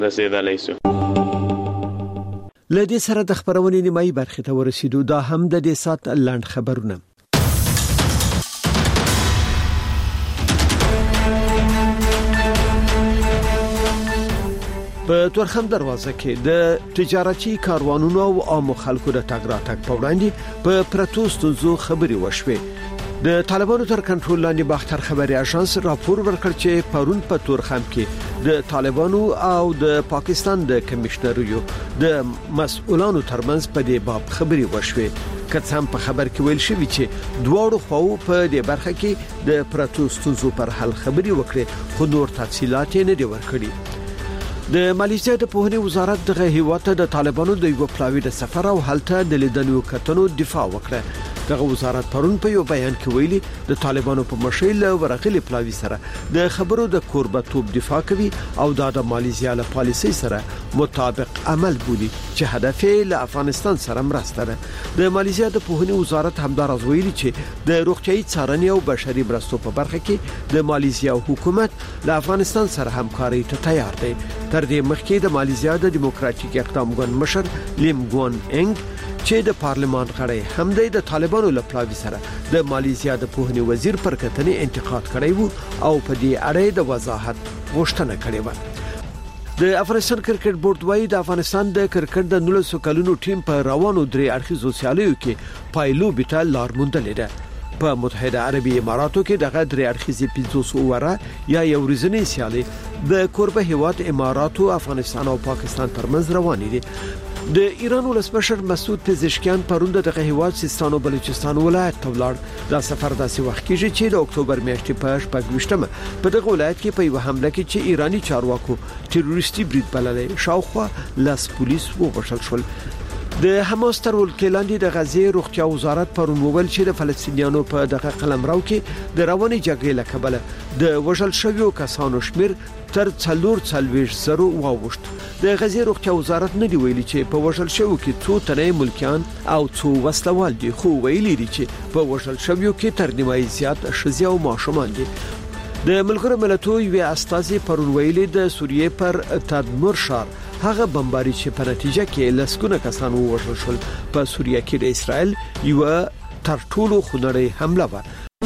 رسیدلی شو. لدې سره د خبرونې نیمایي برخې ته ورسېدو. دا هم د دې سات لاند خبرونه. په تورخم دروازه کې د تجارتي کاروانونو او عام خلکو د تګ راتګ په وړاندې په پرتو ستونزو خبري وشوي. د طالبانو تر کنټرول لاندې باختر خبري اژانس راپور ورکړ چې پرون په تورخم کې د طالبانو او د پاکستان د کمشنریو د مسؤلانو ترمنځ په دې باب خبري وشوي. که هم په خبر کې ویل شوی چې دواړو خواو په دې برخه کې د پرتو ستونزو پر حل خبري وکړي، خو نور تفصيلات نه دي ورکړي. د مالیزیا د پوهنې وزارت دغه هیواد ته د طالبانو د یو پلاوی د سفر او هلته د لیدنو کتنو دفاع وکړه. دغه وزارت پرون په یو بیان کې ویلي د طالبانو په مشیل ورغلي پلاوی سره د خبرو د کوربتوب دفاع کوي او د مالیزیا له پالیسي سره مطابق عمل بولي چې هدف یې له افغانستان سره مرسته ده. د مالیزیا د پوهنې وزارت همدارز ویلي چې د روغتيایي څارنې او بشري مرستو په برخه کې د مالیزیا حکومت له افغانستان سره همکاري ته تیار دی. تر دې مخکې د مالیزیا د دیموکراتیک اقدام ګوند مشر لیم ګون انګ چې د پارلمان غړی هم د طالبانو له پلاوی سره د مالیزیا د پوهنې وزیر پر کتنې انتقاد کړی وو او په دې اړه د وضاحت غوښتنه کړې و. د افغانستان کرکټ بورډ وايي د افغانستان د کرکټ د 19 کلونو ټیم په روانو درې اړخیزو سیالیو کې پایلو بیټه لار موندلې ده. په متحده عربي اماراتو کې دغه درې اړخیزې 500 اوره یا یو ورځنی سیالي د کوربه هیواد اماراتو، افغانستان او پاکستان ترمنځ روانې دي. د ایران ولسمشر مسعود پزشکیان پرون دغه هیواد سیستان او بلوچستان ولایت ته ولاړ. دا سفر داسې وخت کې چې د اکتوبر میاشتې په 28مه په دغه ولایت کې په یو حمله کې چې ایرانی چارواکو تروریستي برید بللې شاوخوا لاس پولیس ووژل شول. د حماس تر ولکې لاندې د غزې روغتیا وزارت پرون وویل چې د فلسطینیانو په دغه قلمرو کې د رواني جګړې له کبله د وژل شویو کسانو شمیر تر 440,000 واوښت. د غزې روغتیا وزارت نه دی ویلي چې په وژل شویو کې څو تنه ملکیان او څو وسلوال دي، خو ویلي دي چې په وژل شویو کې تر نیمایي زیات ښځې او ماشومان دي. د ملګرو ملتونو یو استازي پرون ویلي د سوریې پر تدمر شار هغه بمباري چې په نتیجه کې لسګونه کسان ووژل شول په سوریه کې د اسرائیل یو تر ټولو خونړۍ حمله و.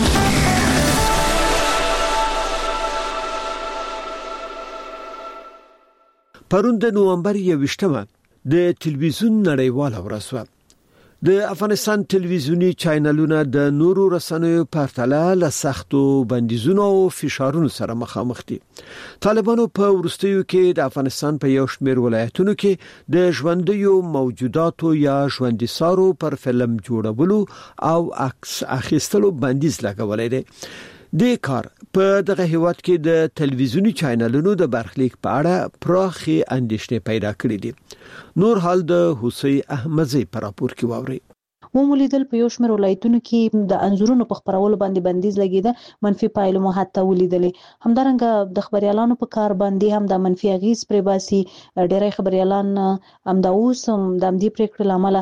پرون د نوامبر 21مه د تلویزیون نړیواله ورځ و. د افغانستان تلویزیونی چینلونه د نورو رسنیو په پرتله له سختو بندیزونو او فشارونو سره مخامخ دي. طالبانو په ورستیو کې د افغانستان په یو شمېر ولایتونو کې د ژوندیو موجوداتو یا ژوندۍ سارو پر فلم جوړولو او عکس اخیستلو بندیز لګولې دي. د کار په دغه هیواد کې د تلویزیونی چینلونو د برخلیک په اړه پراخي اندېښنې پیدا کړې دي. نور حال د حسین احمدزی پر راپور کې واوري. ومولیدل په یو شمېر ولایتونو کې د انځورونو په خبرولو باندې بندیز لګیده، منفي پایلې مو حتی ولیدلې. همدارنګه د خبريالانو په کار باندې هم د منفي اغیز پرې باسي. ډېری خبريالان هم د اوس هم د دې پریکړې لامل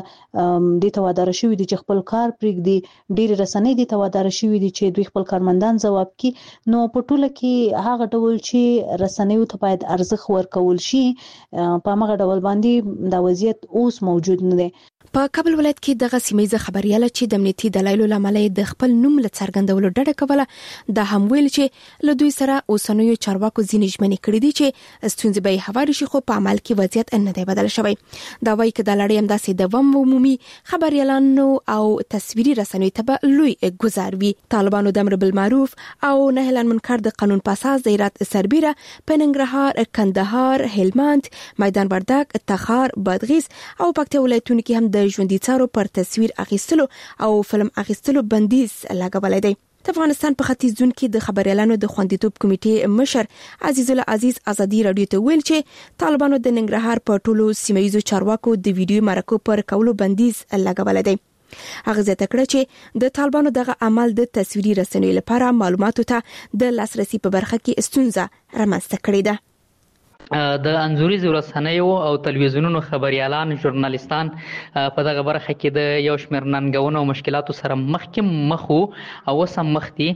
د توادر شوې دي چې خپل کار پرېږدي. ډېر رسنۍ د توادر شوې دي چې دوی خپل کارمندان ځواب کړي. نو په ټوله کې هغه ډول چې رسنیو ته باید ارزښت ورکول شي په هغه ډول باندې د وضعیت اوس موجود نه دی. په کابل ولایت کې دغه سیمایي خبرياله چې د امنیتي دلایلو لامل د خپل نوم له څرګندولو ډډه کوله، د هم ویل چې له دوی سره اوسنوي چارواکو ځینې ژمنې کړې دي چې ستونزې به هواري شي، خو په عمل کې وضعیت نه دی بدل شوی. دا وایي چې د لړۍ هم داسې دوام عمومي خبريالانو او تصویري رسنیو ته به لوی ګزار وي. طالبانو د امر بالمعروف او نهي عن المنکر د قانون په اساس د هرات سربیره په ننګرهار، کندهار، هلمند، میدان وردګ، تخار، بادغیس او پکتیا ولایتونو کې هم د ژوندۍ څارو پر تصویر اخیستلو او فلم اخیستلو بندیز لګولای دی. د افغانستان په ختیځ زون کې د خبريالانو د خوندیتوب کمیټې مشر عزیز الله عزیز ازادي رادیو ته ویل چې طالبانو د ننګرهار په ټولو سیمایي چارواکو د ویډیو مرکو پر کولو بندیز لګولای دی. هغه زیاته کړه چې د طالبانو دغه عمل د تصویري رسنیو لپاره معلوماتو ته د لاسرسي په برخه کې ستونزه رامنځته کړې ده. د انځوريز ورسنیو او تلویزیونونو خبريالان ژورنالیستان په دغه برخه کې د یو شمېر ننګونو او مشکلاتو سره مخو او سم مختي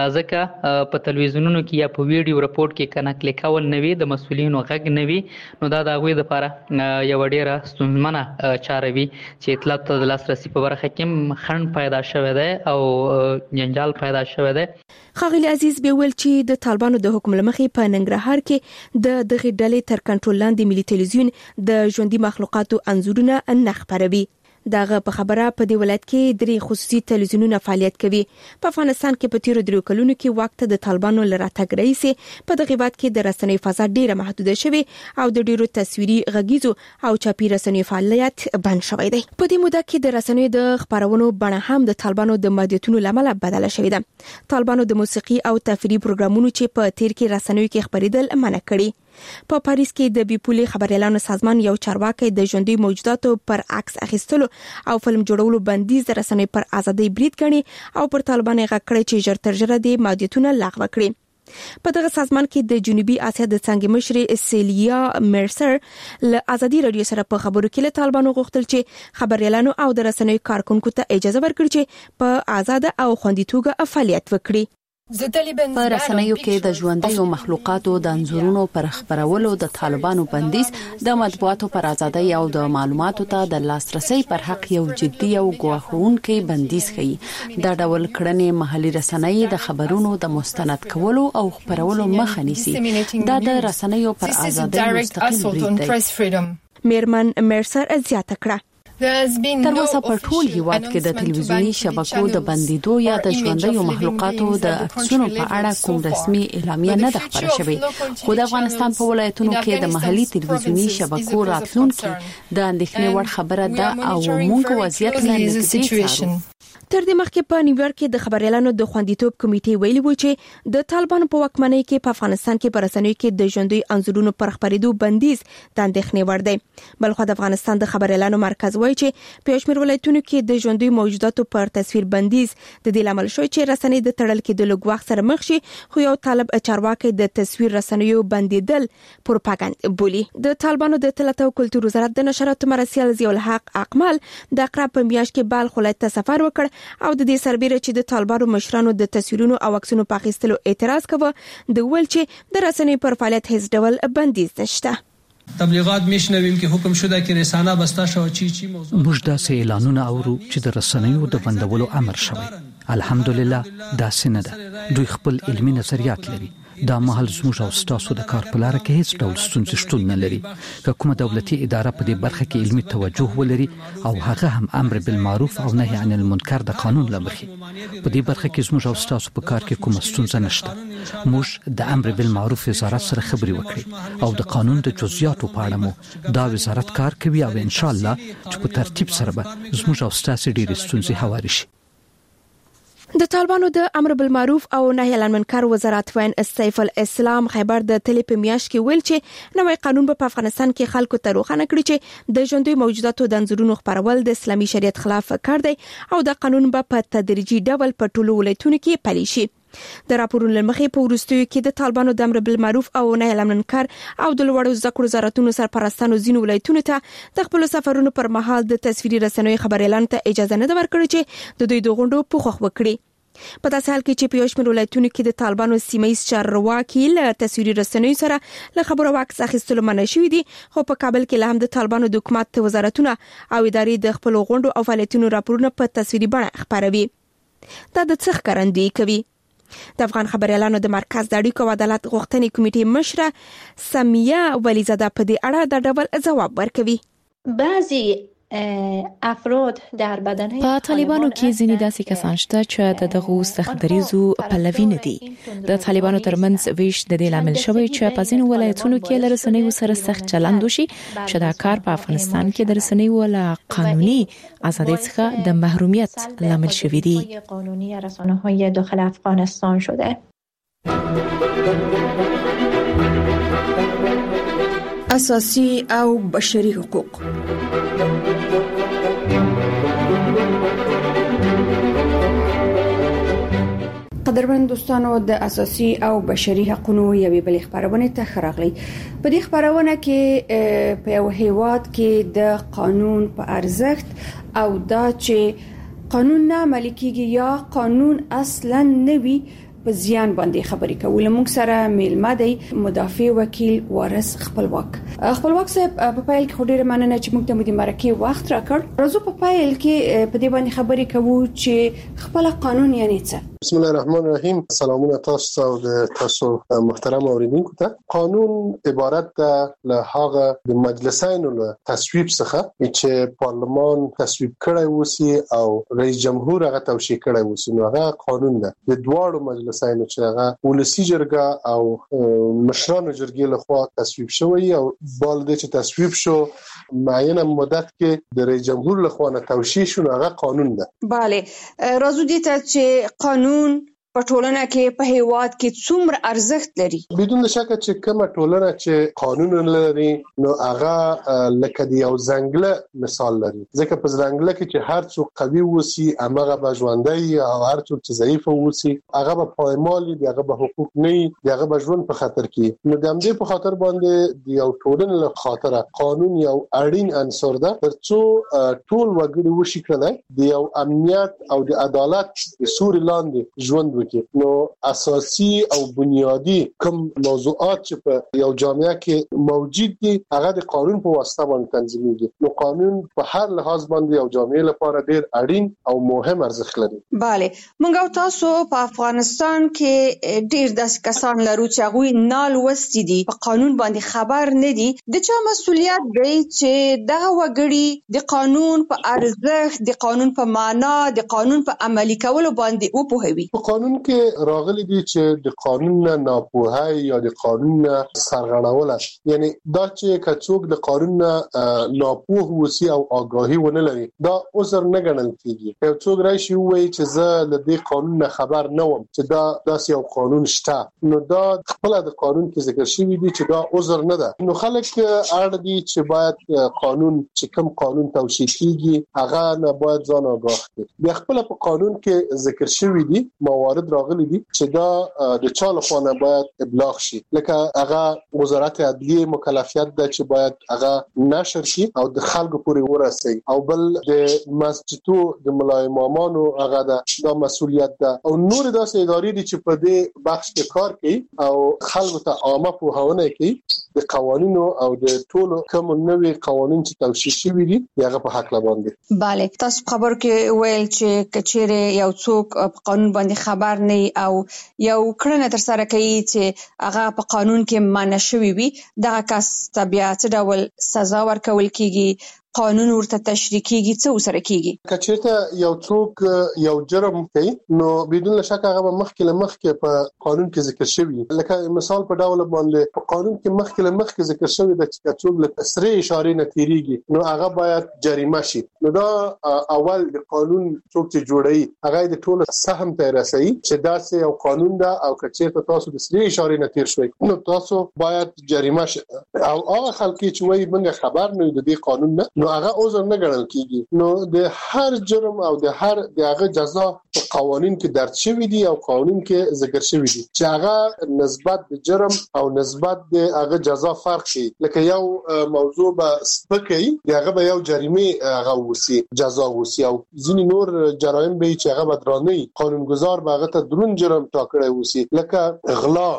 ځکه په تلویزیونونو کې یا په ویډیو رپورټ کې کنه کول نوي د مسولینو غږ نوي نو دا د غوي د لپاره یو ډیره ستونزمنه چاره وي چې اطلاع ته د لاسرسي په برخه کې خنډ پیدا شوی دی او جنجال پیدا شوی دی. خاغلی عزیز به ویل چې د طالبانو د حکم لمخې په ننګرهار کې د دغه ډلې تر کنټرول لاندې ملي تلویزیون د ژوندۍ مخلوقاتو انځورونه نه خپروي. دغه په خبره په دې ولایت کې درې خصوصي تلویزیونونه فعالیت کوي. په افغانستان کې په تیرو درې کلونو کې وخت د طالبانو لراتګ رئیس په دغه وخت کې د رسنۍ فضا ډیره محدوده شوه او د ډیرو تصویري غږیزو او چاپی رسنۍ فعالیت بند شوی دی. په دې موده کې د رسنۍ د خبرونو بڼه هم د طالبانو د محدودیتونو لامل بدله شوې ده. طالبانو د موسیقي او تفریحي پروګرامونو چې په تیر کې رسنۍ کې خبرېدل منع کړي. په پاریس کې د بیپولي خبريالانو سازمان یو چارواکي د ژوندۍ موجوداتو پر عکس اخیستلو او فلم جوړولو بندیز د رسنۍ پر ازادۍ برید کړي او پر طالبان یې غږ کړی چې ژر تر ژره د محدودیتونو لغوه کړي. په دغه سازمان کې د جنوبي اسیا د څنګه مشر سیلیا مرسر له ازادي رادیو سره په خبرو کې له طالبانو غوښتل چې خبريالانو او د رسنۍ کارکونکو ته اجازه ورکړي چې په آزاد او خوندي توګه فعالیت وکړي. په رسنیو کې د ژوندۍ مخلوقاتو د انځورونو پر خبرولو د طالبانو بندیز د مطبوعاتو پر ازادۍ او د معلوماتو ته د لاسرسي پر حق یو جدي او ګواښونکي بندیز ښيي. دا ډول کړنې محلي رسنۍ د خبرونو د مستند کولو او خبرولو مخه نیسي. دا د رسنیو پر ازادۍ مستقیم برید دی. میرمن مرسر زیاته کړه تر اوسه په ټول هیواد کې د ټلویزیونی شبکو د بندیدو یا د ژوندۍ مخلوقاتو د عکسونو په اړه کوم رسمي اعلامیه نه ده خبره شوې. خو د افغانستان په ولایتونو کې د محلي ټلویزیونی شبکو راتلونکي د اندېښنې وړ خبره ده او موږ وضعیت له نږدې څارو. تر دې مخکې په نیویارک کې د خبريالانو د خوندیتوب کمیټې ویلي و چې د طالبانو په واکمنۍ کې په افغانستان کې پر رسنیو کې د ژوندۍ انځورونو پر خبرېدو بندیز د اندېښنې وړ دی. بلخو د افغانستان د خبريالانو مرکز وایي چې په شمېر ولایتونو کې د ژوندۍ موجوداتو پر تصویر بندیز د دې لامل شوی چې رسنۍ د تړل کېدو لګوخ سره مخ شي. خو یو طالب چارواکي د تصویر رسنیو بندیدل پروپاګاندا بولي. د طالبانو د اطلاعات او کلتور وزارت د نشراتو مرسیال ضیاء الحق اقمال د اقرا په میاشت کې بلخ ولایت ته سفر وکړ او د دې سربېره چې د طالبانو مشرانو د تصویرونو او عکسونو په اخیستلو اعتراض کوي د ول چې د رسنۍ پر فعالیت هیڅ ډول بندیز نشته. تبلیغات میشنویم که حکم شده که رسانه بسته شود چی موضوع موږ داسې اعلانونه اورو چې د رسنیو د بندولو امر شوی. الحمدلله داسې نه ده. دوی خپل علمي نظریات لري. دا مهال زموږ او ستاسو د کار په لار کې هیڅ ډول ستونزې شتون نه لري. که کومه دولتي اداره په دې برخه کې علمي توجه ولري او هغه هم امر بالمعروف او نهي عن المنکر د قانون لمخې په دې برخه کې زموږ او ستاسو په کار کې کومه ستونزه نشته. موږ د امر بالمعروف وزارت سره خبرې وکړې او د قانون د جزئیاتو په اړه مو دا وزارت کار کوي او ان شاء الله چې په ترتیب سره به زموږ او ستاسو ډېرې ستونزې هواري شي. د طالبانو د امر بالمعروف او نهي عن المنکر وزارت وین سیف الاسلام خیبر د تلی په میاشت کې ویل چې نوې قانون په افغانستان کې خلکو ته روښانه کړی چې د ژوندۍ موجوداتو د انځورونو خبرول د اسلامي شریعت خلاف کار دی او د قانون په تدریجي ډول په ټولو ولایتونو کې پلي شي. د راپورونو لمخې په وروستیو کې د طالبانو د امر بالمعروف او نهي عن المنکر او د لوړو زده کړو وزارتونو سرپرستانو ځینو ولایتونو ته د خپل سفرونو پر مهال د تصویري رسنیو خبريالانو ته اجازه نه ورکړي چې د دوی د غونډو پوښښ وکړي. په داسې حال کې چې په شمېر ولایتونو کې د طالبانو سیمه‌ییز چارواکي له تصویري رسنیو سره له خبرو عکس اخیستلو منع شوي دي. خو په کابل کې له هم د طالبانو د حکومت وزارتونه او ادارې د خپل غونډو او فعالیتونو راپورونه په تصویري بڼه خپروي. دا د څه ښکارندویي کوي؟ د افغان خبريالانو د مرکز د اړیکو او عدالت غوښتنې کمیټې مشره سمیه ولیزاده په دې اړه د ډول ځواب ورکوي. بعضی افراد در بدن په طالبانو کې ځینې داسې کسان شته چې دغه سختدریزو پلوي نه دي. د طالبانو ترمنځ ویش د دې لامل شوی چې په ځینو ولایتونو کې له رسنیو سره سخت چلند وشي چې دا کار په افغانستان کې د رسنیو له قانوني ازادۍ څخه د محرومیت لامل شوی دی. قانونی رسانه‌های داخل افغانستان شده. اساسی او بشري حقوق. قدرمن دوستانو د اساسي او بشري حقوقو یوې بلې خبرونه ته خراغلي. په دې خبرونه کې په یو هیواد کې د قانون په ارزښت او دا چې قانون نه عملي کیږي یا قانون اصلا نوي په زیان باندې خبرې کول. موږ سره میلمه دی مدافع وکیل وارث خپلواک صاحب. په پایل کې ډیره مننه چې موږ ته مو د مرکه وخت راکړ. راځو په پایل کې په دې باندې خبرې کوو چې خپل قانون یعنی څه. بسم الله الرحمن الرحیم. سلامونه تاسو او د تاسو محترم اوریدونکو ته. قانون عبارت ده له هغه د مجلسینو له تصویب څخه چې پارلمان تصویب کړی وسی او رئیس جمهور هغه توشیح کړی وسی. نو هغه قانون ده. د دواړو مجلسینو چې هغه ولسی جرګه او مشرانو جرګې له خوا تصویب شوی او بالده چې تصویب شو معینه مدت کې د رئیس جمهور له خوا توشیح شو، هغه قانون ده. bale راځو دې ته چې قانون په ټولنه کې په هیواد کې څومره ارزښت لري. بدون شک چې کومه ټولنه چې قانون لري نو هغه لکه دی یو ځنګله مثال لري. ځکه په ځنګله کې چې هر څوک قوي وسی هغه به ژوندۍ او هر څوک چې ضعیف وسی هغه به پایمالي دی، هغه به حقوق نه دی، هغه به ژوند په خطر کې. نو د همدې په خاطر باندې دی یو ټولنه له خاطر قانون یو اړین عنصر ده ترڅو ټول وګړي وشي کړي دی یو امنیت او د عدالت سوري لاندې ژوند وکړي. نو اساسي او بنیادی کوم موضوعات چې په یو جامعه کې موجود دي هغه د قانون په واسطه باندې تنظیمېږي. نو قانون په هر لحاظ باندې یو جامعه لپاره ډیر اړین او مهم ارزښت لري. bale موږ او تاسو په افغانستان کې ډیر داسې کسان لرو چې هغه نال وستي دي په قانون باندې خبر نه دي. د چا مسؤلیت دی چې دغه وګړي د قانون په ارزښت، د قانون په معنا، د قانون په عملي کولو باندې وپوهوي. په قانون کې راغلي دي چې د قانون نه ناپوهي یا د قانون نه سرغړونه، یعنی دا چې کڅوک د قانون نه ناپوه وسی او آگاهی ونه لري دا عذر نه ګڼل کیږي. یو څوک راشي وایي چې زه له دې قانون نه خبر نه وم چې دا داسې یو قانون شته، نو دا خپل د قانون کې ذکر شوی دی چې دا عذر نه ده. نو خلک اړ دي چې باید قانون چې کوم قانون توشیح کیږي هغه نه باید ځان آگاه کړي. بیا خپل په قانون کې ذکر شوی دي موارد راغلي دي چې دا د چا لخوا نه باید ابلاغ شي. لکه هغه وزارت عدلیه مکلفیت ده چې باید هغه نشر شي او د خلکو پورې ورسي. او بل د مسجدو د ملا امامانو هغه دا مسؤلیت ده. او نور داسې ادارې دي چې په دې بخش کې کار کوي او خلکو ته عامه پوهاونه کوي د قوانینو او د ټولو کوم نوي قوانین چې توشیح شوي دي هغه په حق باندې. bale تاسو خبر کې ویل چې کچېره یو څوک په قانون باندې خبر نه او یو کړنه تر سره کوي چې هغه په قانون کې معنی شوی وي، دغه کس طبيعت ډول سزا ورکول کیږي، قانون ورته تشریح کیږي، څه وسره کیږي. کچېرته یو څوک یو جرم کوي نو بدون شک هغه مخکې په قانون کې ذکر شوی. لکه مثال په ډول باندې په قانون کې مخکې ذکر شوی د چې څوک له سره اشاره نه تیریږي نو هغه باید جریمه شي. نو دا اول د قانون څوک چې جوړي هغه د ټولو سهم ته رسي چې دا سه یو قانون ده او کچېرته تاسو د سره اشاره نه تیر شوي نو تاسو باید جریمه شي. او هغه خلک چې وایي موږ خبر نه د دې قانون نه نو هغه عذر نه ګڼل کیږي. نو د هر جرم او د هر دغه جزا په قوانین کې درج شوی دي او قانون کې ذکر شوی دي چې هغه نسبت د جرم او نسبت د هغه جزا فرق شي. لکه یو موضوع به سپکي هغه به یو جریمه هغه وسی جزا وسی او ځینې نور جرایم به چې هغه بدراني قانونګذار به هغه ته درون جرم ټاکړی وسی لکه غلا،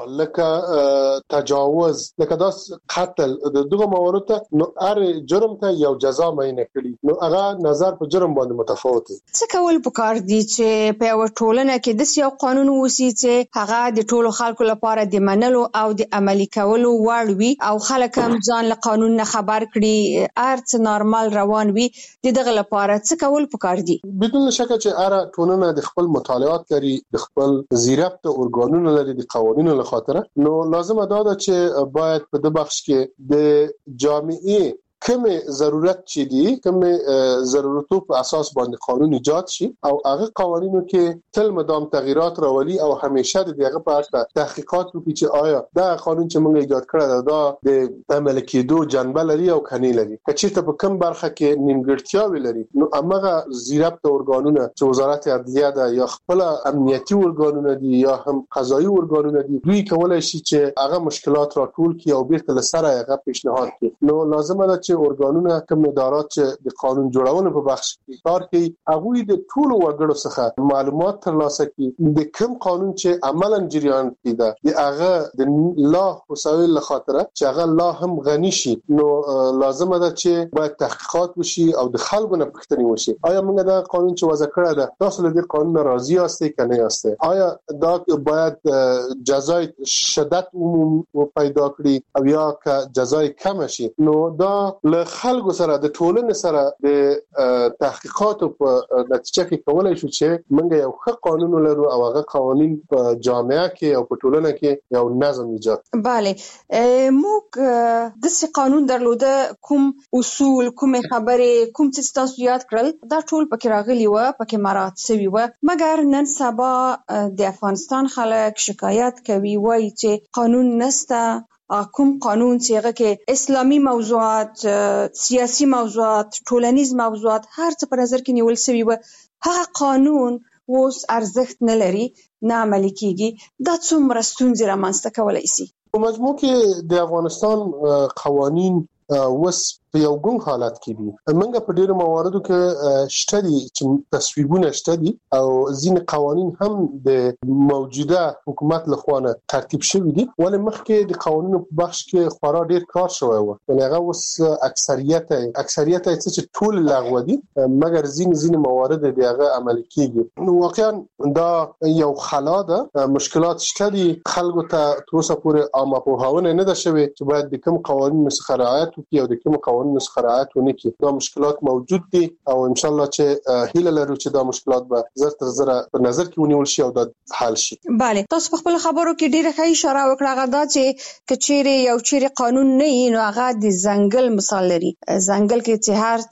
لکه تجاوز، لکه داس قتل. دغه موارد نو هر جرم ته یو جزا مینه کړي نو هغه نظر په جرم باندې متفاوت دي. څه کول پکار دي چې په یو ټولنه کې د یو قانون وسی چې هغه د ټولو خلکو لپاره د منلو او د عملي کولو وړ وي او خلک هم ځان له قانون نه خبر کړي، ارڅ نارمل روان وي. دغه لپاره څه کول پکار دي؟ بدون شک چې هر ټولنه د خپل مطالعات لري، د خپل زیربط ارګانونو لري، د قوانینو له خاطر نو لازم ده چې باید په د بخش کې د جامعي کوم ضرورت چې دی کوم ضرورتو په اساس باندې قانون ایجاد شي او هغه قوانینو کې تل مدام تغییرات راولي او همیشه دغه په اړه تحقیقات وکړي چې آیا دا قانون چې موږ ایجاد کړی دا د عمل کېدو جنبه لري او کني لري چې ته په کوم برخه کې نیمګړتیاوې لري نو هغه زیربط ارګانونه چې وزارت عدلیه ده یا خپل امنیتي ارګانونه دي یا هم قضایي ارګانونه دي دوی کولای شي چې هغه مشکلات راټول کړي او بیرته لسره هغه پیشنهاد کړي نو لازمه ده چې ارګانونه کوم ادارات چې د قانون جوړولو په بخش کې کار کوي هغه د ټولو وګړو څخه معلومات ترلاسه کړي د کوم قانون چې عملاً جریان کیده د هغه د الله وسایل لخاطر چې هغه الله هم غني شي نو لازمه ده چې باید تحقیقات وشي او د خلکو نه پوښتنه وشي آیا موږ دا قانون چې وضع کړی ده تاسو له دې قانون راضي یاستئ کنه یاستئ آیا دا باید جزای شدت پیدا کړي او یا که جزای کم شي نو دا له خلکو سره د ټولنې سره د تحقیقاتو په نتیجه کې کولای شو چې موږ یو ښه قانون لرو او هغه قوانین په جامعه کې او په ټولنه کې یو نظم ایجاد bale موږ د څه قانون درلوده کوم اصول کوم خبره کوم څه تاسو یاد کړل دا ټول پکې راغلي و پکې مراد شوی و مګر نن سبا د افغانستان خلک شکایت کوي وایي چې قانون نسته کوم قانون چې هغه کې اسلامي موضوعات سیاسي موضوعات ټولنیز موضوعات هر څه په نظر کې نیول شوی و هغه قانون اوس ارزښت نه لري نه عملي کیږي دا څومره ستونزې رامنځته کولای شي په مجموع کې د افغانستان قوانین وس په یو ګون حالت کې دي موږ په ډیرو مواردو کې شته دي چې تصویبونه شته دي او ځینې قوانین هم د موجوده حکومت لخوا نه ترتیب شوي دي ولې مخکې د قوانینو په بخش کې خورا ډیر کار شوی و یعنې هغه اوس اکثریت یې چې ټول لغوه دي مګر ځینې موارد د هغه عملي کیږي نو واقعا دا یو خلا ده مشکلات شته دي خلکو ته تر اوسه پورې عامه پوهاونه نه ده شوې چې باید د کوم قوانینو څخه رعایت وکړي او د کوم قوانینو څخه رعایت ونه کړي دا مشکلات موجود دي او ان شاء الله چې هیله لرو چې دا مشکلات به زر تر زر په نظر کې ونیول شي او دا حل شي bale تاسو په خپل خبرو کې ډیره ښه اشاره وکړه غدا چې کچېره یو چیرې قانون نه وي نو هغه د ځنګل مثال لري ځنګل کې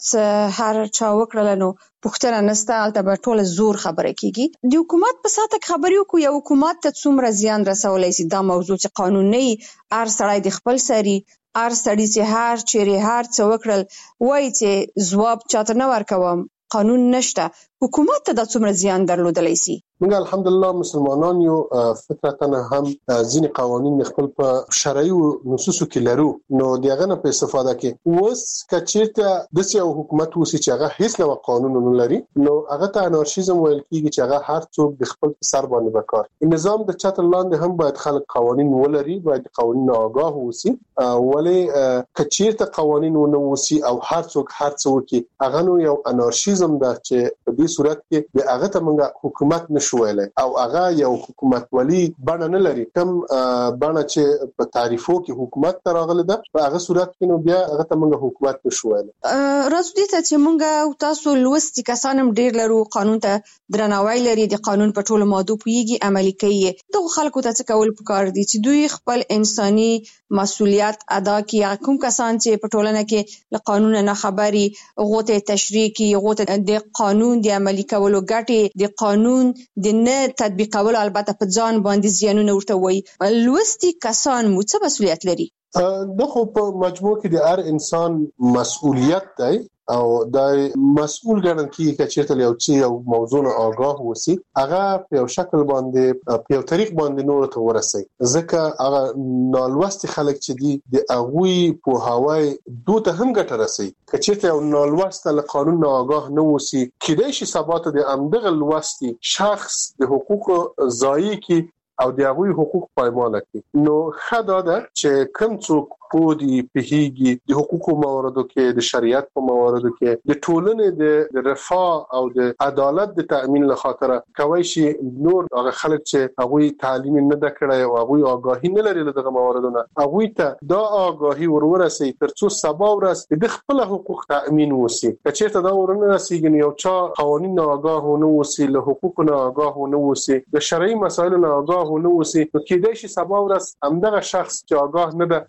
چې هر چا وکړل نو پښتنه نسته البته ټول زور خبره کیږي د حکومت په ساته خبريو کو یو حکومت ته څومره زیان رسولای شي دا موضوع چې قانون نه هر سړی د خپل سری هر سړی چې هر چیرې هر څه وکړل وایي چې ځواب چاته نه ورکوم قانون نشته حکومت ته د څومره زیان درلودلی شي موږ الحمدلله مسلمانان یو فطرتاً هم ځینې قوانین خپل په شرعي نصوصو کې لرو نو دغه نه په استفاده کې اوس کچېرته د یو حکومت وسی چې هغه هیڅ نه قانون نه لري نو هغه ته انارشیزم ویل کیږي چې هغه هر څوک د خپل سر باندې وکړي نظام د چتر لاندې هم باید خلک قوانین ولري باید قوانین آگاه وسی ولی کچېرته قوانین ونه وسی او هر څوک هر څه وکړي هغه نو یو انارشیزم ده چې په دې صورت کې د هغه ته موږ حکومت شویل او هغه یو حکومت ولی بڼه نه لري کوم بڼه چې په تعریفو کې حکومت تراغله ده په هغه صورت کې نو بیا هغه ته موږ حکومت نشویل راځو دې ته چې موږ تاسو لوستي کسانم ډیر لرو قانون ته درناوی لري د قانون په ټولو ماده پویږي عملي کوي دغه خلکو ته څه کول پکار دي چې دوی خپل انساني مسؤلیت ادا کړي کوم کسان چې په ټولنه کې له قانون نه خبري غوته تشریح کوي غوته د قانون د عملي کولو ګټي د قانون د نه تطبیقولو البته په ځان باندې زیانونه ورته وایي لوستي کسان مو څه مسؤلیت لري د خو په مجموع کې د هر انسان مسؤلیت دی او د مسؤل ګڼل کیږي چې چیرته یو څه یو موضوع نه آگاه وسی هغه په یو شکل باندې په یو طریق باندې نور ته ورسي ځکه هغه نالوستي خلک چې دي د اغوي په هواي دوته هم ګټه رسي چې چیرته یو نالوسته له قانون نه آگاه نه وسی کېدای شي سبات د امدغه لوستي شخص د حقوق ضایع کی او د هغوی حقوق پایمال کړي نو خدا ده چې کوم څوک پودي پهيږي د حقوقو مواردو کې د شریعت په مواردو کې د ټولنې د رفاه او د عدالت د تأمین لپاره کوي شي نور هغه خلک چې هغوی تعلیم نه د کړای او هغوی آگاهی نه لري دغه مواردونه هغوی ته دا آگاهی ورورسي ترڅو سبا ورځ د خپل حقوق تأمین وسی چې ته دا ورنرسيږي یو چا قوانین آگاه نه وسی له حقوق نه آگاه نه وسی د شرعي مسایلو نه آگاه نه وسی نو کېدای شي سبا ورځ همدغه شخص چې آگاه نه ده دغه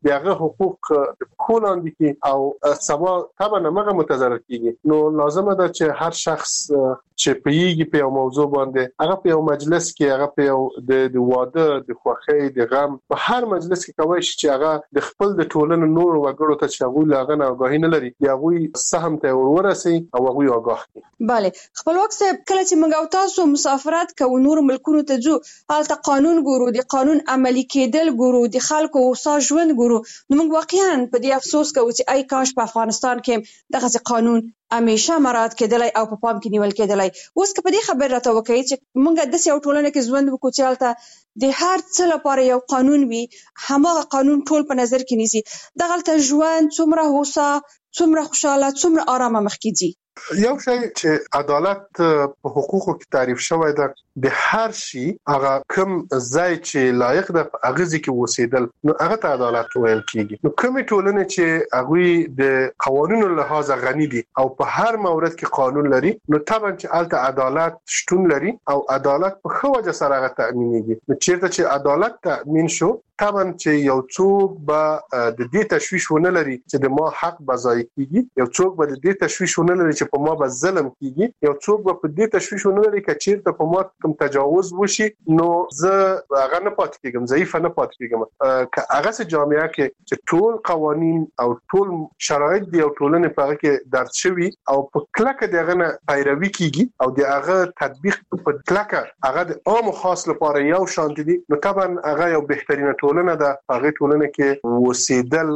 حقوق د کولان دي او سبا طبعا هغه متضرر کیږي نو لازمه ده چې هر شخص چې پیږي په موضوع باندې هغه په مجلس کې هغه په د واده د خوخي د غم په هر مجلس کې کوي چې هغه د خپل د ټولنې نور وګړو ته چې هغه لاغه نه آگاهی نه لري یا هغه سهم ته ورسي او هغه آگاه دي. bale خپلواک صاحب کله چې موږ او تاسو مسافرت کوو نور ملکونو ته ځو هلته قانون ګورو د قانون عملی کېدل ګورو د خلکو اوسه ژوند ګورو نو موږ واقعا په دې افسوس کوو چې ای کاش په افغانستان کې دغه قانون همیشه مراعات کېدلای او په پام کې نیول کېدلای. اوس که په دې خبر راته وکړي چې موږ د سیاو ټولنه کې ژوند وکړو چې هلته د هر څه لپاره یو قانون وي هماغه قانون ټول په نظر کې نیسي دغلته ژوند څومره هوسا څومره خوشاله څومره آرامه مخکې ځي. یو شی چې عدالت په حقوقو کې تعریف شوی ده د هر شي هغه کوم ځای چې لایق ده هغه ځکه وسیدل نو هغه ته عدالت ویل کیږي. نو کومې ټولنې چې هغه د قوانینو لحاظ غني دي او په هر مورد کې قانون لري نو طبعا چې الته عدالت شتون لري او عدالت په خو وجه سره هغه تامینېږي. نو چیرته چې عدالت تامین شو طبعا چې یو څوک به د دې تشویش ونه لري چې د ما حق بځای کیږي یو څوک به د دې تشویش ونه لري چې په ما به ظلم کیږي یو څوک به په دې تشویش ونه لري چې چیرته په ما کوم تجاوز وشي نو زه هغه نه پات کېږم ضعیف نه پات کېږم که هغه سه جامعه کې چې ټول قوانين او ټول شرایط دی او ټولنه په هغه کې درد شوی او په کلکه دغه نه پیروي کیږي او د هغه تطبیق په کلکه هغه د عام خاص لپاره یو شان دي نو طبعا هغه یو بهترینه ټولنه ده. هغه ټولنه کې وسیدل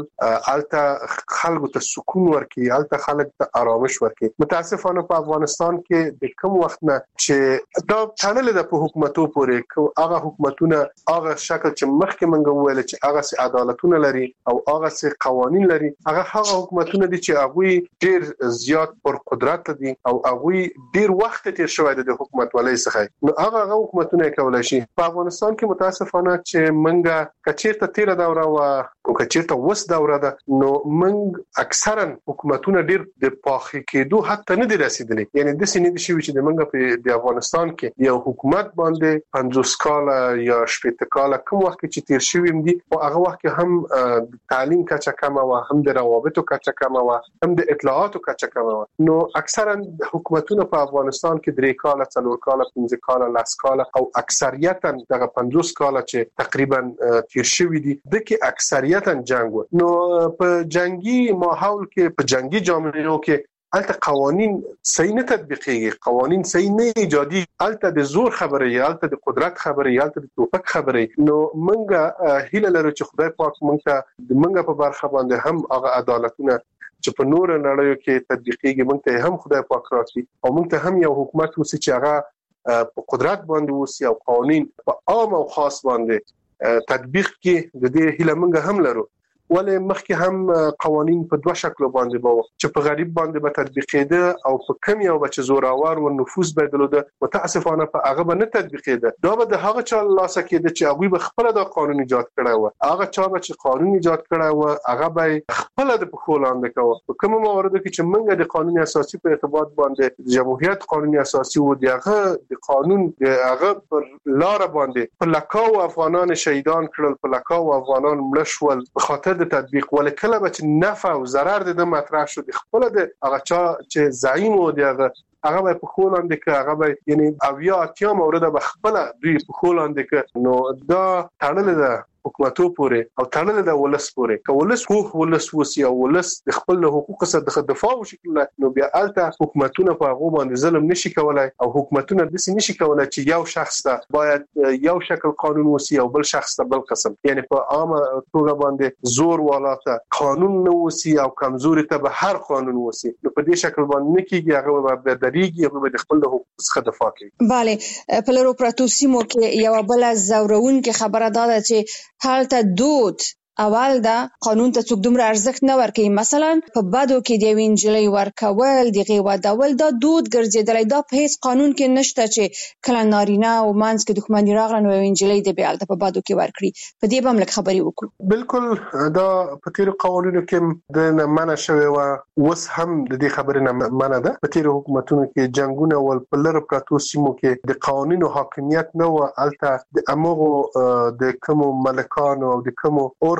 الته خلکو ته سکون ورکي الته خلک ته آرامش ورکي. متاسفانه په افغانستان کې د کوم وخت نه چې دا تړل د په حکومتو پورې هغه حکومتونه هغه شکل چې مخکې منګو ویل چې هغه سي عدالتونه لري او هغه سي قوانين لري هغه حکومتونه دي چې هغه ډیر زیات پر قدرت دي او هغه ډیر وخت تیر شوی د حکومت ولې څخه نو هغه حکومتونه کولای شي. په افغانستان کې متاسفانه چې منګه کچیرته تیر دوره او کچیرته وس دوره ده نو منګ اکثرا حکومتونه ډیر د پاخي کېدو حتی نه دي رسیدلي. یعنی د سینې د شوی چې د منګه په د افغانستان کې یو حکومت باندې 50 کال یا 70 کال کوم وخت چې تیر شوی دي او هغه وخت هم تعلیم کچا کم او هم د روابطو کچا کم او هم د اطلاعاتو کچا کم نو اکثرا حکومتونه په افغانستان کې 3 کال 4 کال 5 کال 10 کال او اکثریتا دغه 50 کال چې تقریبا تیر شوی دي د کې اکثریتا جنگ نو په جنگي ماحول کې په جنگي جامعو کې الته قوانين صحیح نه تطبیقيږي قوانين صحیح نه ایجادي الته د زور خبره الته د قدرت خبره الته د توپک خبره نو منګه هیله لرو چې خدای پاک مونږ د منګه په برخه باندې هم هغه عدالتونه چې په نور نړیو کې تطبیقيږي مونږ ته هم خدای پاک راکړي او مونږ ته هم یو حکومت وسی چې هغه په قدرت باندې وسی او قوانين په عام او خاص باندې تطبیق کې د دې هیله منګه هم لرو. ولې مخکې هم قوانين په دوه شکل باندې وو چې په غریب باندې به تطبیقېده او په کم یو بچ زوراور او نفوذ بدلوده متاسفانه په هغه به نه تطبیقېده دا به د هغه چا لاسه کېده چې هغه به خپل د قانون ایجاد کړی و هغه چا به چې قانون ایجاد کړی و هغه به خپل د پخولاندې کوي په کوم موارد کې چې موږ د قانون اساسي په ارتباط باندې د جمهوریت قانون اساسي و دغه د قانون هغه پر لار باندې په لکاو افغانان شهیدان کړل په لکاو افغانان مړ شول په خاطر د تطبیق ولکله به نفع او ضرر د مطرح شو د خپل د هغه چا چې زعیم و دغه هغه به په خولاندې کې هغه به یعنی اویا اتیا مورد به خپل دوی په خولاندې کې نو دا تړل ده حکومتو پورې او تړل د ولس پورې کولس خو ولس وسی او ولس د خپل حقوق سره د دفاع وشکل نو بیا الته حکومتونه په هغه باندې ظلم نشي کولای او حکومتونه د سې نشي کولای چې یو شخص ته باید یو شکل قانون وسی او بل شخص ته بل قسم یعنی په عامه توګه باندې زور والاته قانون نو وسی او کمزوري ته به هر قانون وسی نو په دې شکل باندې کېږي هغه به دریږي هغه د خپل حقوق څخه دفاع کوي. bale په لرو پراتو سیمو کې یو بل زورون کې خبره ده چې حالت دود اول دا قانون ته څوک دومره ارزښت نه ورکوي مثلا په بدو کې د وینجلۍ ورکول د غیوا ډول دا دود ګرځیدلی دا په هیڅ قانون کې نشته چې کله نارینه او مانس کې دښمنی راغله نو وینجلۍ د بیالته په بدو کې ورکړي په دې به هم لږ خبرې وکړو. بالکل دا په تیر قوانینو کې د منع شوی و وس هم د دې خبرې نه منع ده په تیر حکومتونو کې جنگونه ول په لر پراتو سیمو کې د قوانینو حاکمیت نه و الته د امغو د کوم ملکانو او د کوم اور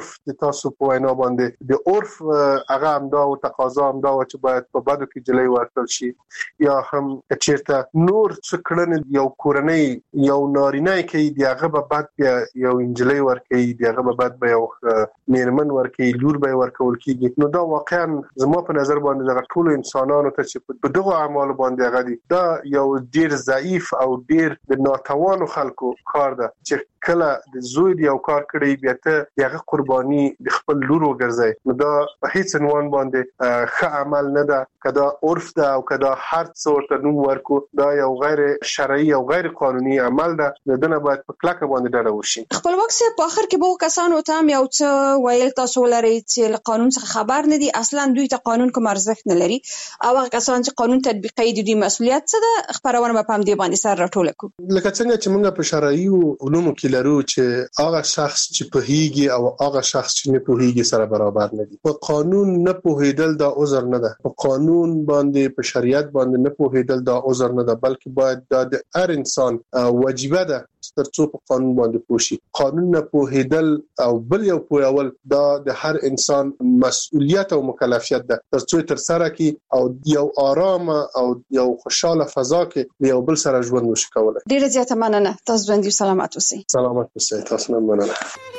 عرف د تاسو په وینا باندې د عرف هغه همدا او تقاضا همدا چې باید په بدو کې جلې ورکړل شي یا هم چیرته نور څه کړنې یو کورنۍ یو نارینه کې دی هغه به بعد یو انجلۍ ورکړي دی هغه به بعد به یو میرمن ورکړي لور به ورکول کیږي نو دا واقعا زما په نظر باندې د ټول انسانانو ته چې په دغه اعمال باندې هغه دي دا یو ډیر ضعیف او ډیر د ناتوانو خلکو کار ده چې کله د زوی دی او کار کړی بیا ته هغه قرباني د خپل لور وګرځي نو دا په هیڅ عنوان باندې ښه عمل نه ده کدا عرف ده او کدا هر څه ته نوم ورکو دا یو غیر شرعي او غیر قانوني عمل ده دنه باید په کلکه باندې ډډه وشي. خپلواک سي په اخر کې به کسانو ته یو څه ویل تاسو ولرئ چې له قانون څخه خبر نه دي اصلا دوی ته قانون کوم ارزښت نه لري او هغه کسان چې قانون تطبیقوي د دوی مسؤلیت څه ده خبرونه په دې باندې سره راټول کړو. لکه څنګه چې موږ په شرعي علومو کې لرو چې هغه شخص چې پوهیږي او هغه شخص چې نه پوهیږي سره برابر نه دي. په قانون نه پوهیدل دا عذر نه ده. په قانون باندې په شریعت باندې نه پوهیدل دا عذر نه ده بلکې باید د هر انسان واجبه ده ترڅو په قانون باندې پوښي. قانون نه پوهیدل او بل یو پوهول دا د هر انسان مسؤلیت او مکلفیت ده ترڅو تر سره کی او یو آرام او یو خوشاله فضا کې یو بل سره ژوند وشي کولای. ډیره زیاته مننه تاسو باندې سلامات اوسئ. سلامات اوسئ تاسو نه مننه.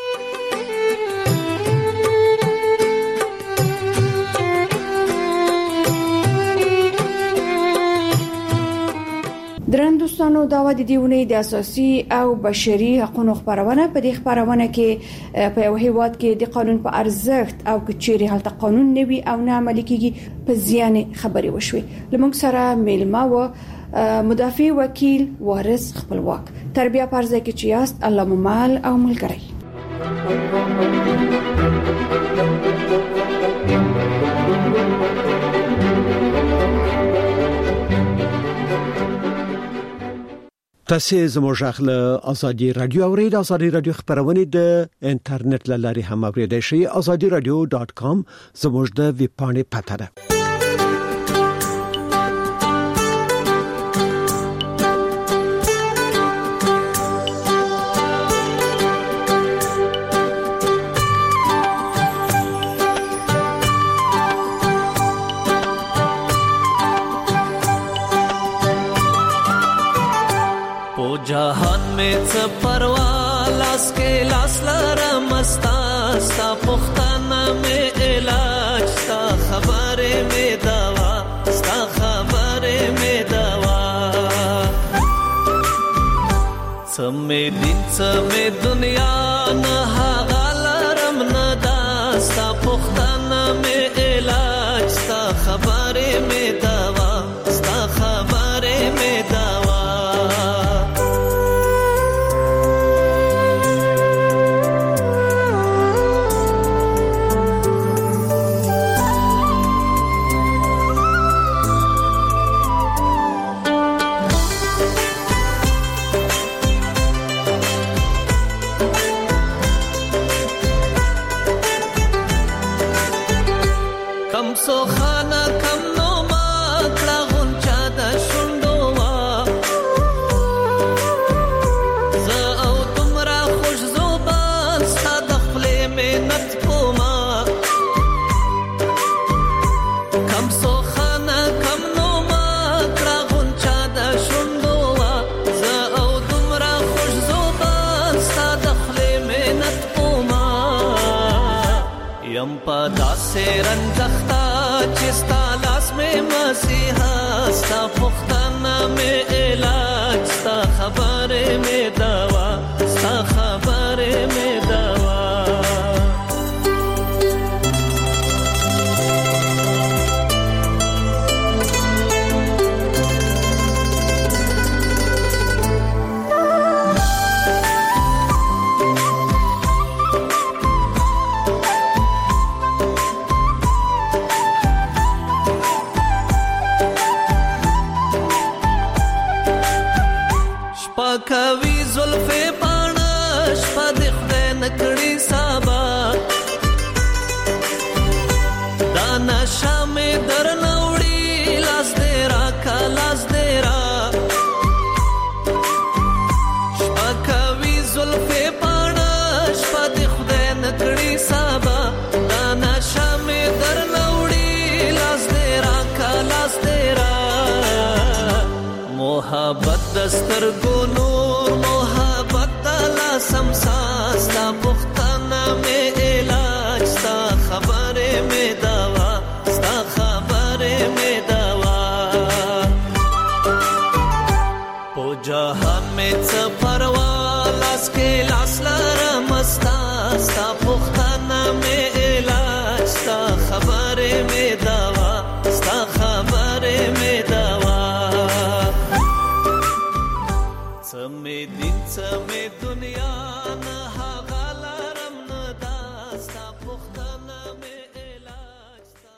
درن دوستانو دا و د دیونه د اساسي او بشري حقوقو خبرونه په دې خبرونه کې په یو هیواد کې د قانون په ارزښت او کچېری حالت قانون نوي او نه عملي کیږي په زیان خبري وشوي. لمونږ سره میلمه و مدافع وکیل وارث خپلواک تربیه پرځه کې چې یاست الله ممال او ملګری. تاسو زموږ خپل ازادي رادیو اورید ازادي رادیو خبرونه د انټرنیټ لاري هم اوریدئ شئ azadiradio.com زموږ د ویب پاڼې پته ده. जहान में च परवा लास के लास लरा मस्ता सा पुख्ताना में इलाज सा खबरे में दवा सा खबरे में दवा समे दिन समे दुनिया न हागलरम न दास्ता पुख्ताना में इलाज सा खबरे में दवा सा खबरे में दवा सो खाना कम नो माकड़ा गुंचा दा शुंडोवा ज़ाओ तुमरा खुश ज़ुबान सा दखले में नत कोमा कम सो खाना कम नो माकड़ा गुंचा दा शुंडोवा ज़ाओ तुमरा खुश ज़ुबान सा दखले में नत कोमा यम पदा से रंजख्ता चिस्ता लास में मसीहा सा पुख्ताना में इलाज सा खबरे में दवा सा खबरे में दवा دستر ګونو